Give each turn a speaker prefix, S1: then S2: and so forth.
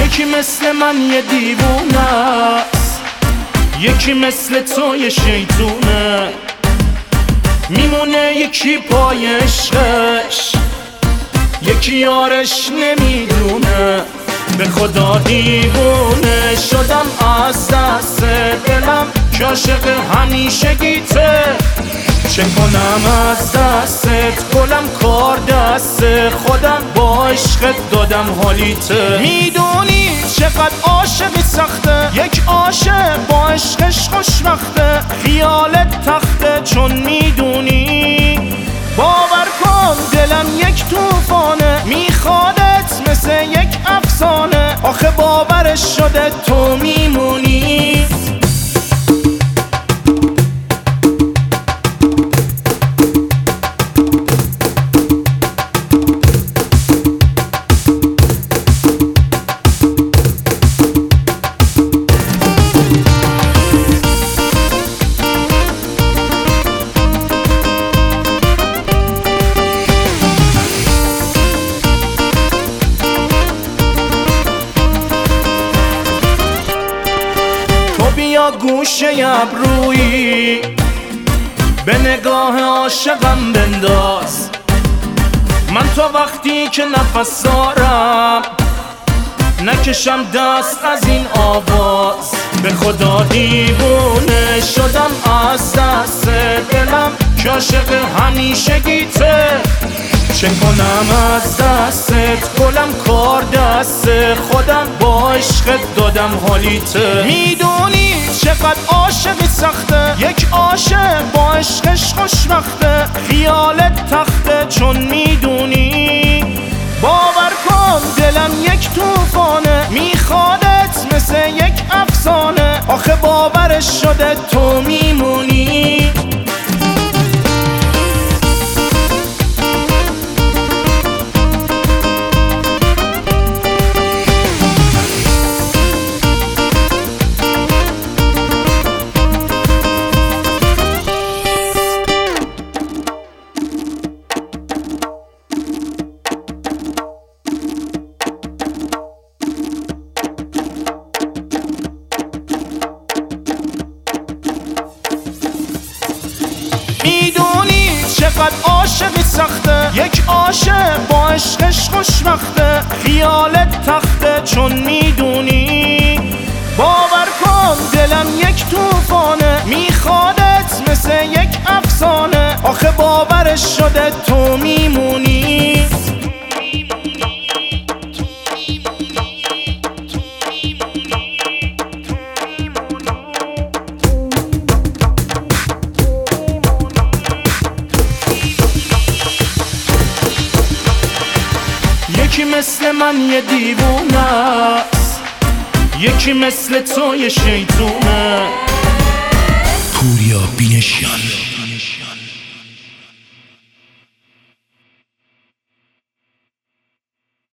S1: یکی مثل من یه دیوونه است، یکی مثل تو یه شیطونه، میمونه یکی پای عشقش، یکی یارش نمیدونه. به خدا دیوونه شدم از دست دلم که عاشق همیشگیته. چه کنم از دستت گلم، کار دست خودم، با عشقت دادم حالیته. میدونی چقدر عاشقی سخته، یک عاشق با عشقش خوشبخته. خیالت تخته چون میدونی، باور کن دلم یک طوفانه، میخوادت مثل یک افسانه. آخه باورش شده تو میمونی. بیا گوشه ابرویی به نگاه عاشقم بنداز. من تا وقتی که نفس دارم نکشم دست از این آواز. به خدا دیوونه شدم از دست دلم که عاشق همیشگیته. چه کنم از دستت گلم، کار دست خودم، با عشقت دادم حالیته. میدونی چقدر عاشقی سخته، یک عاشق با عشقش خوشبخته. خیالت تخته چون میدونی، باور کن دلم یک طوفانه، میخوادت مثل یک افسانه. آخه باورش شده تو میمونی. میدونی چقدر عاشقی سخته، یک عاشق با عشقش خوشبخته. خیالت تخته چون میدونی، باور کن دلم یک طوفانه، میخوادت مثل یک افسانه. آخه باورش شده تو میمونی. یکی مثل من یه دیوونه است، یکی مثل تو یه شیطونه.
S2: پوریا بینشیان.